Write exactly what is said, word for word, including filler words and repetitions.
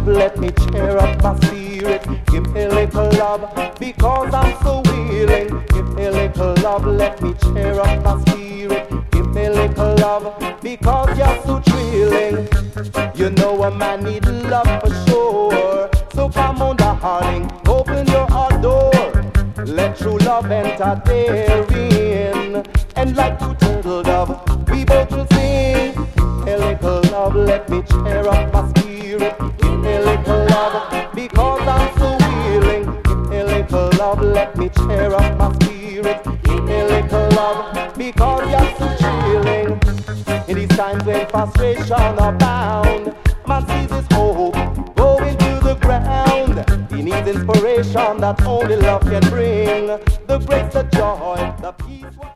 love, let me cheer up my spirit. Give me a little love, because I'm so willing. Give me a little love, let me cheer up my spirit. Give me a little love, because you're so thrilling. You know a man need love for sure. So come on, darling, open your heart door. Let true love enter therein. And like two turtle dove, we both will sing. A little love, let me cheer up my spirit. Give me a little love, because I'm so willing. Give me a little love, let me cheer up my spirit. Give me a little love, because you're so chilling. In these times when frustration abound, man sees his hope going to the ground. He needs inspiration that only love can bring. The grace, the joy, the peace.